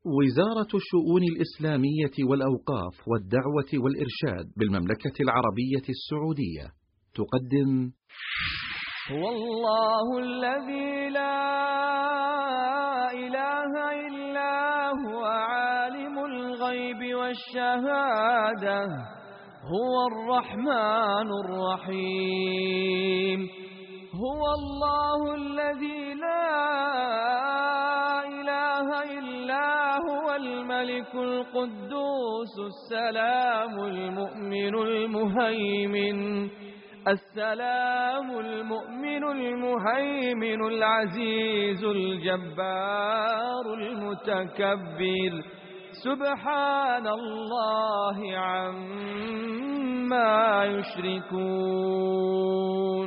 وزارة الشؤون الإسلامية والأوقاف والدعوة والإرشاد بالمملكة العربية السعودية تقدم هو الله الذي لا إله إلا هو عالم الغيب والشهادة هو الرحمن الرحيم هو الله الذي لا إله إلا هو الملك القدوس السلام المؤمن المهيمن العزيز الجبار المتكبر سبحان الله عما يشركون.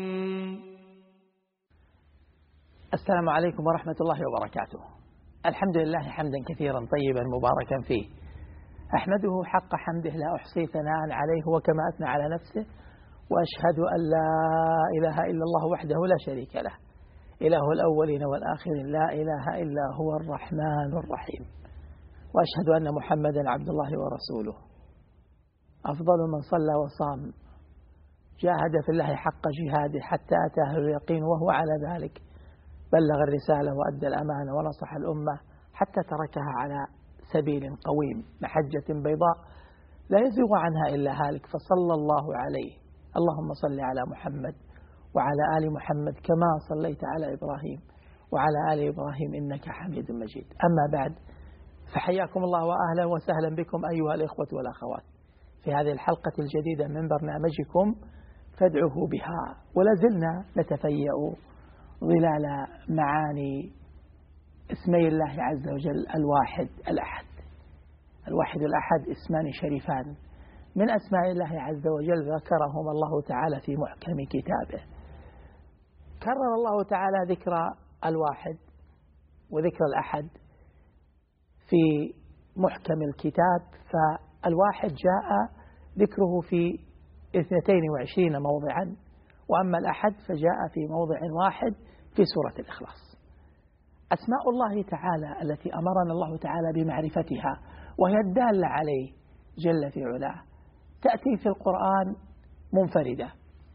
السلام عليكم ورحمة الله وبركاته. الحمد لله حمدا كثيرا طيبا مباركا فيه، أحمده حق حمده لا أحصي ثناء عليه وكما أثنى على نفسه، وأشهد أن لا إله إلا الله وحده لا شريك له إله الأولين والآخرين لا إله إلا هو الرحمن الرحيم، وأشهد أن محمدا عبد الله ورسوله أفضل من صلى وصام جاهد في الله حق جهاده حتى أتاه اليقين وهو على ذلك بلغ الرسالة وأدى الأمانة ونصح الأمة حتى تركها على سبيل قويم محجة بيضاء لا يزيغ عنها إلا هالك، فصلى الله عليه. اللهم صل على محمد وعلى آل محمد كما صليت على إبراهيم وعلى آل إبراهيم إنك حميد مجيد. أما بعد، فحياكم الله وأهلا وسهلا بكم أيها الإخوة والأخوات في هذه الحلقة الجديدة من برنامجكم فادعوه بها، ولازلنا نتفيأ ظلال معاني اسمي الله عز وجل الواحد الأحد. الواحد الأحد اسمان شريفان من أسماء الله عز وجل ذكرهم الله تعالى في محكم كتابه. كرر الله تعالى ذكر الواحد وذكر الأحد في محكم الكتاب، فالواحد جاء ذكره في 22 موضعا، وأما الأحد فجاء في موضع واحد في سورة الإخلاص. أسماء الله تعالى التي أمرنا الله تعالى بمعرفتها وهي الدالة عليه جل في علاه تأتي في القرآن منفردة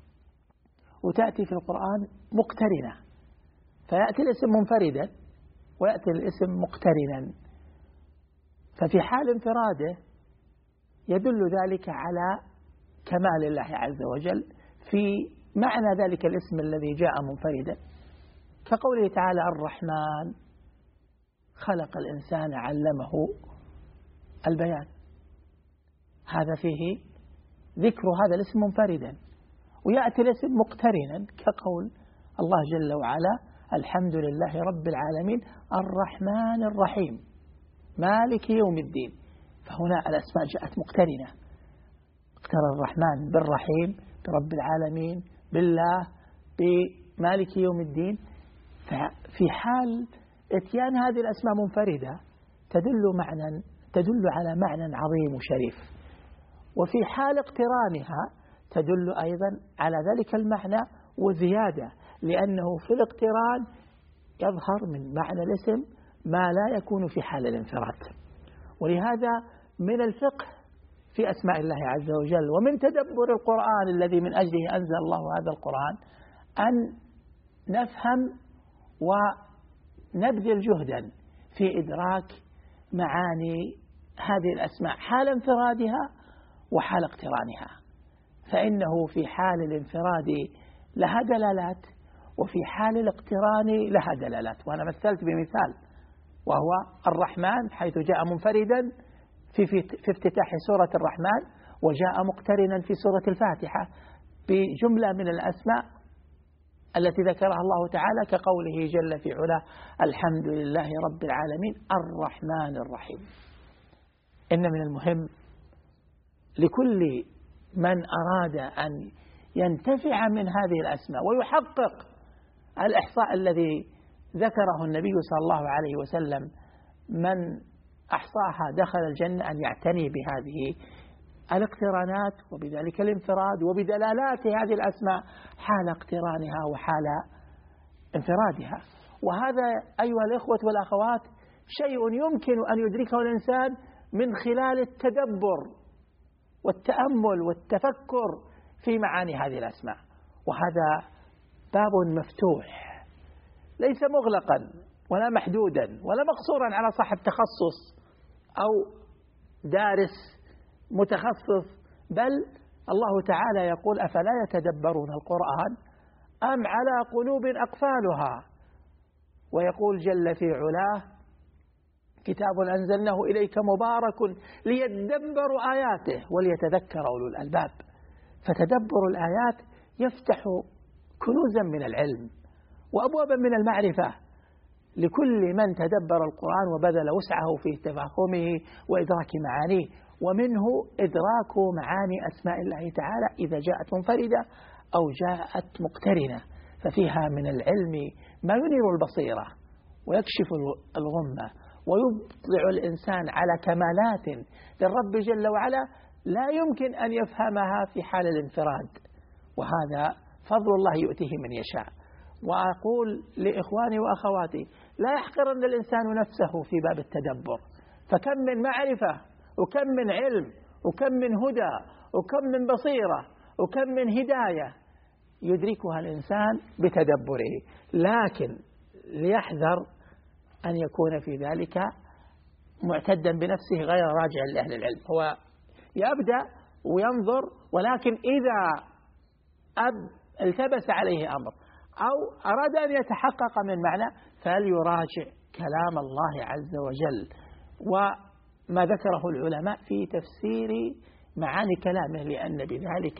وتأتي في القرآن مقترنة، فيأتي الاسم منفردا ويأتي الاسم مقترنا، ففي حال انفراده يدل ذلك على كمال الله عز وجل في معنى ذلك الاسم الذي جاء منفردا، كقوله تعالى الرحمن خلق الإنسان علمه البيان، هذا فيه ذكر هذا الاسم منفردا. ويأتي الاسم مقترنا كقول الله جل وعلا الحمد لله رب العالمين الرحمن الرحيم مالك يوم الدين، فهنا الأسماء جاءت مقترنة، اقترن الرحمن بالرحيم برب العالمين بالله بمالك يوم الدين. ففي حال اتيان هذه الأسماء منفردة تدل على معنى عظيم وشريف، وفي حال اقترانها تدل أيضا على ذلك المعنى وزيادة، لأنه في الاقتران يظهر من معنى الاسم ما لا يكون في حال الانفراد. ولهذا من الفقه في أسماء الله عز وجل ومن تدبر القرآن الذي من أجله أنزل الله هذا القرآن أن نفهم ونبذل جهدا في إدراك معاني هذه الأسماء حال انفرادها وحال اقترانها، فإنه في حال الانفراد لها دلالات وفي حال الاقتران لها دلالات. وأنا مثلت بمثال وهو الرحمن حيث جاء منفردا في افتتاح سورة الرحمن، وجاء مقترنا في سورة الفاتحة بجملة من الأسماء التي ذكرها الله تعالى كقوله جل في علاه الحمد لله رب العالمين الرحمن الرحيم. إن من المهم لكل من أراد أن ينتفع من هذه الأسماء ويحقق الإحصاء الذي ذكره النبي صلى الله عليه وسلم من أحصاها دخل الجنة، أن يعتني بهذه الاقترانات وبذلك الانفراد وبدلالات هذه الأسماء حال اقترانها وحال انفرادها. وهذا أيها الإخوة والأخوات شيء يمكن أن يدركه الإنسان من خلال التدبر والتأمل والتفكر في معاني هذه الأسماء. وهذا باب مفتوح ليس مغلقا ولا محدودا ولا مقصورا على صاحب تخصص أو دارس متخصص، بل الله تعالى يقول: أفلا يتدبرون القرآن أم على قلوب أقفالها. ويقول جل في علاه: كتاب أنزلناه إليك مبارك ليدبروا آياته وليتذكر أولو الألباب. فتدبر الآيات يفتح كنوزا من العلم وأبوابا من المعرفة لكل من تدبر القرآن وبذل وسعه في تفهمه وإدراك معانيه، ومنه إدراك معاني أسماء الله تعالى إذا جاءت منفردة أو جاءت مقترنة، ففيها من العلم ما ينير البصيرة ويكشف الغمة ويطلع الإنسان على كمالات للرب جل وعلا لا يمكن أن يفهمها في حال الانفراد، وهذا فضل الله يؤتيه من يشاء. وأقول لإخواني وأخواتي: لا يحقرن الإنسان نفسه في باب التدبر، فكم من معرفة وكم من علم وكم من هدى وكم من بصيرة وكم من هداية يدركها الإنسان بتدبره، لكن ليحذر أن يكون في ذلك معتدا بنفسه غير راجع لأهل العلم. هو يبدأ وينظر، ولكن إذا التبس عليه أمر أو أراد أن يتحقق من معنى فليراجع كلام الله عز وجل وما ذكره العلماء في تفسير معاني كلامه، لأن بذلك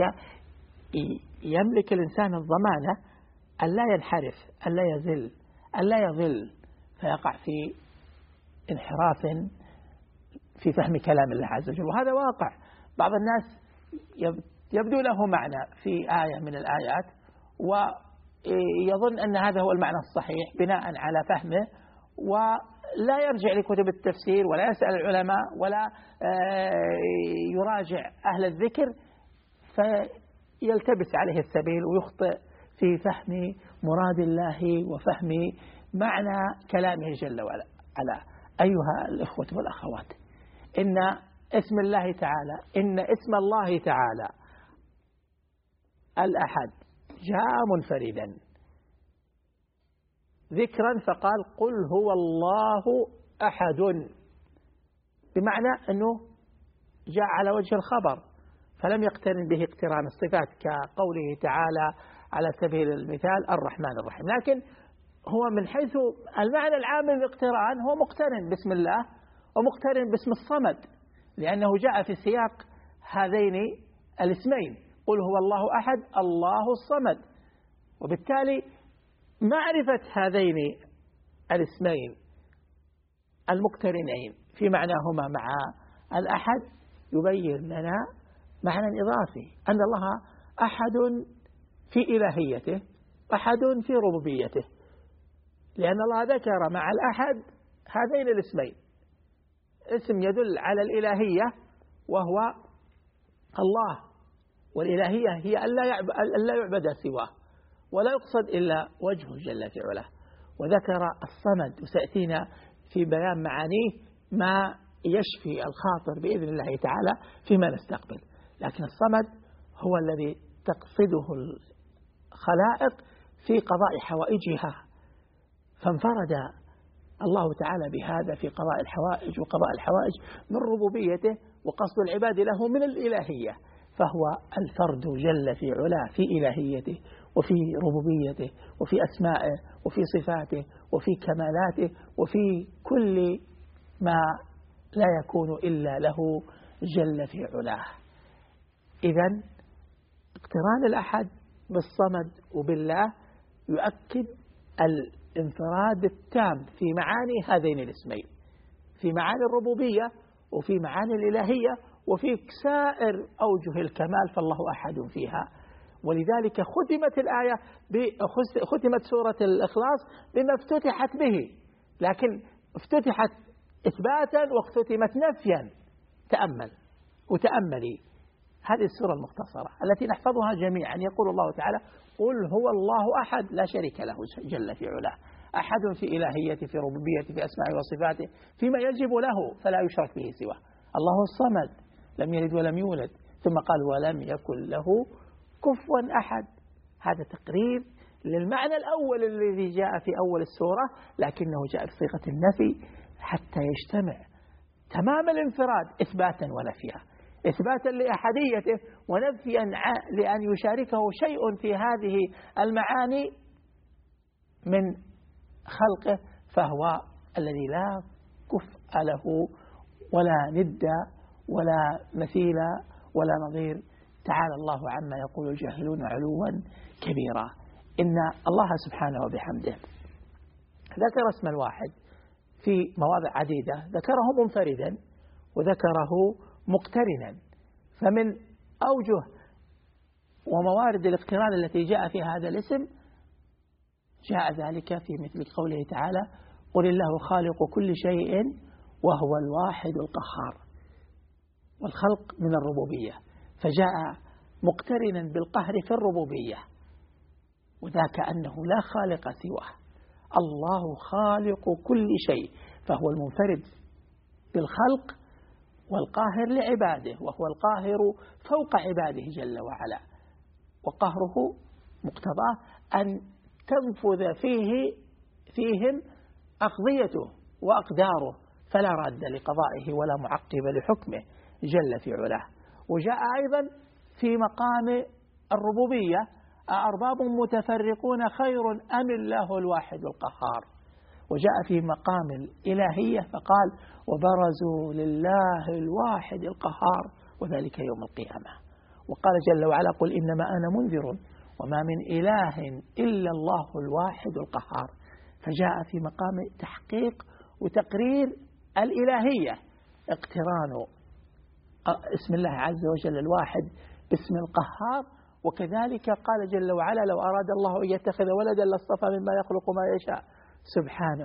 يملك الإنسان الضمانة ألا ينحرف، ألا يزل، ألا يضل، فيقع في انحراف في فهم كلام الله عز وجل. وهذا واقع. بعض الناس يبدو له معنى في آية من الآيات ويظن أن هذا هو المعنى الصحيح بناء على فهمه، ولا يرجع لكتب التفسير ولا يسأل العلماء ولا يراجع أهل الذكر، فيلتبس عليه السبيل ويخطئ في فهم مراد الله وفهم معنى كلامه جل وعلا. أيها الإخوة والأخوات، إن اسم الله تعالى، إن اسم الله تعالى الأحد جاء منفردا ذكرا فقال: قل هو الله أحد، بمعنى أنه جاء على وجه الخبر فلم يقترن به اقتران الصفات كقوله تعالى على سبيل المثال الرحمن الرحيم، لكن هو من حيث المعنى العام للاقتران هو مقترن باسم الله ومقترن باسم الصمد، لأنه جاء في سياق هذين الاسمين: قل هو الله أحد الله الصمد. وبالتالي معرفة هذين الاسمين المقترنين في معناهما مع الأحد يبين لنا معنى إضافي، أن الله أحد في إلهيته، أحد في ربوبيته، لأن الله ذكر مع الأحد هذين الاسمين: اسم يدل على الإلهية وهو الله، والإلهية هي ألا يعبد سواه ولا يقصد إلا وجهه جل في علاه. وذكر الصمد، وسيأتينا في بيان معانيه ما يشفي الخاطر بإذن الله تعالى فيما نستقبل. لكن الصمد هو الذي تقصده الخلائق في قضاء حوائجها، فانفرد الله تعالى بهذا في قضاء الحوائج وقضاء الحوائج من ربوبيته وقصد العباد له من الإلهية، فهو الفرد جل في علاه في إلهيته وفي ربوبيته وفي أسمائه وفي صفاته وفي كمالاته وفي كل ما لا يكون إلا له جل في علاه. إذن اقتران الأحد بالصمد وبالله يؤكد الانفراد التام في معاني هذين الاسمين، في معاني الربوبية وفي معاني الإلهية وفي سائر أوجه الكمال، فالله أحد فيها. ولذلك ختمت الآية ختمت سورة الإخلاص بما افتتحت به، لكن افتتحت إثباتا واختتمت نفيا. تأمل وتأملي هذه السورة المختصرة التي نحفظها جميعا. يقول الله تعالى: قل هو الله أحد لا شريك له جل في علاه. أحد في إلهيته، في ربوبيته، في أسمائه وصفاته، فيما يجب له فلا يشرك به سواه. الله الصمد لم يلد ولم يولد، ثم قال ولم يكن له كفوا أحد. هذا تقرير للمعنى الأول الذي جاء في أول السورة، لكنه جاء بصيغة النفي حتى يجتمع تمام الانفراد إثباتا ونفيا، إثباتا لأحديته ونفيا لأن يشاركه شيء في هذه المعاني من خلقه، فهو الذي لا كفء له ولا ند ولا مثيل ولا نظير. تعالى الله عما يقول الجاهلون علوا كبيرا. إن الله سبحانه وبحمده ذكر اسم الواحد في مواضع عديدة، ذكره منفردا وذكره مقترنا، فمن أوجه وموارد الاقتران التي جاء في هذا الاسم جاء ذلك في مثل قوله تعالى قل الله خالق كل شيء وهو الواحد القهار، والخلق من الربوبية، فجاء مقترنا بالقهر في الربوبية، وذاك أنه لا خالق سواه. الله خالق كل شيء، فهو المنفرد بالخلق والقاهر لعباده، وهو القاهر فوق عباده جل وعلا، وقهره مقتضاه أن تنفذ فيهم أقضيته وأقداره، فلا راد لقضائه ولا معقب لحكمه جل في علاه. وجاء أيضا في مقام الربوبية أأرباب متفرقون خير أم الله الواحد القهار. وجاء في مقام الإلهية فقال وبرزوا لله الواحد القهار وذلك يوم القيامة. وقال جل وعلا قل إنما أنا منذر وما من إله إلا الله الواحد القهار. فجاء في مقام تحقيق وتقرير الإلهية اقتران اسم الله عز وجل الواحد باسم القهار. وكذلك قال جل وعلا لو أراد الله أن يتخذ ولدا لاصطفى مما يخلق ما يشاء سبحانه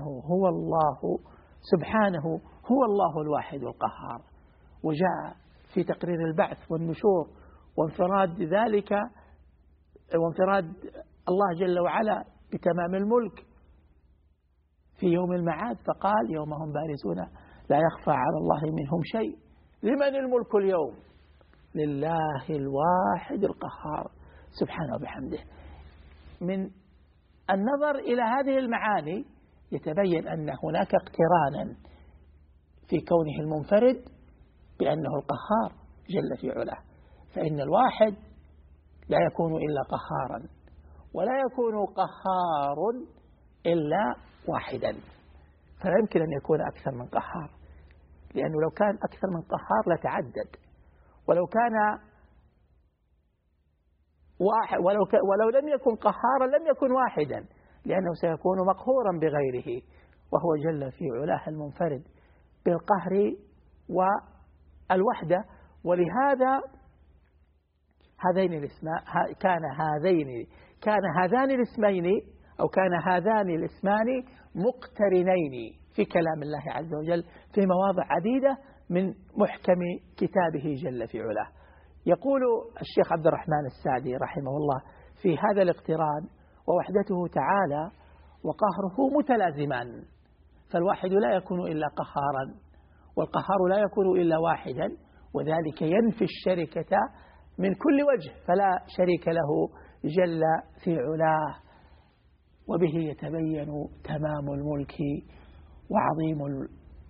هو الله الواحد القهار. وجاء في تقرير البعث والنشور وانفراد ذلك وانفراد الله جل وعلا بتمام الملك في يوم المعاد، فقال يوم هم بارزون لا يخفى على الله منهم شيء لمن الملك اليوم لله الواحد القهار سبحانه وبحمده. من النظر إلى هذه المعاني يتبين أن هناك اقترانا في كونه المنفرد بأنه القهار جل في علاه، فإن الواحد لا يكون إلا قهارا ولا يكون قهار إلا واحدا، فلا يمكن أن يكون أكثر من قهار، لأنه لو كان أكثر من قهار لتعدد، ولو كان ولو لم يكن قهارا لم يكن واحدا، لأنه سيكون مقهورا بغيره، وهو جل في علاه المنفرد بالقهر والوحدة. ولهذا كان هذان الاسمان مقترنين في كلام الله عز وجل في مواضع عديدة من محكم كتابه جل في علاه. يقول الشيخ عبد الرحمن السعدي رحمه الله في هذا الاقتران ووحدته تعالى وقهره متلازمان، فالواحد لا يكون إلا قهارا والقهار لا يكون إلا واحدا، وذلك ينفي الشركة من كل وجه، فلا شريك له جل في علاه، وبه يتبين تمام الملك وعظيم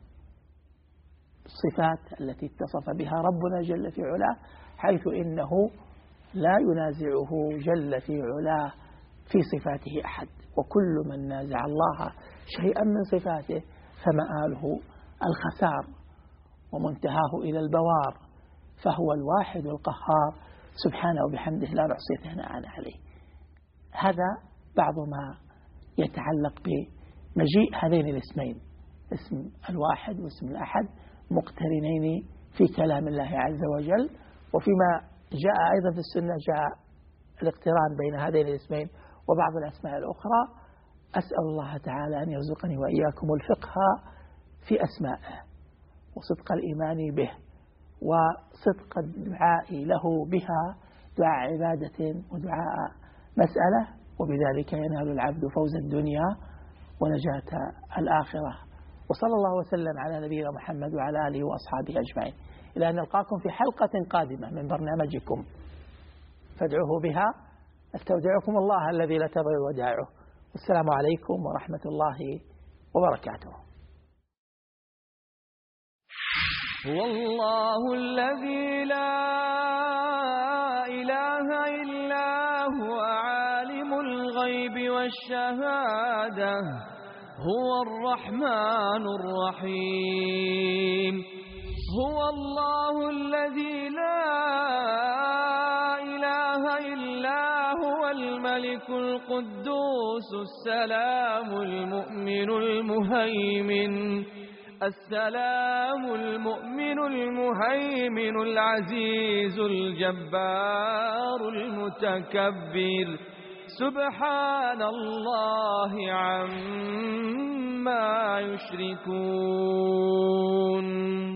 الصفات التي اتصف بها ربنا جل في علاه، حيث إنه لا ينازعه جل في علاه في صفاته أحد، وكل من نازع الله شيئا من صفاته فمآله الخسار ومنتهاه إلى البوار، فهو الواحد القهار سبحانه وبحمده لا نحصي ثناء عليه. هذا بعض ما يتعلق بمجيء هذين الاسمين، اسم الواحد واسم الأحد، مقترنين في كلام الله عز وجل. وفيما جاء أيضا في السنة جاء الاقتران بين هذين الاسمين وبعض الأسماء الأخرى. أسأل الله تعالى أن يرزقني وإياكم الفقه في أسمائه وصدق الإيمان به وصدق الدعاء له بها، دعاء عبادة ودعاء مسألة، وبذلك ينال العبد فوز الدنيا ونجاة الآخرة. وصلى الله وسلم على نبينا محمد وعلى آله وأصحابه أجمعين، إلى أن نلقاكم في حلقة قادمة من برنامجكم فادعوه بها. استودعكم الله الذي لا تضيع ودائعه، والسلام عليكم ورحمة الله وبركاته. هو الله الذي لا إله إلا هو عالم الغيب والشهادة، هو الرحمن الرحيم. هو الله الذي لا إله إلا هو الملك القدوس السلام المؤمن المهيمن العزيز الجبار المتكبر، سبحان الله عما يشركون.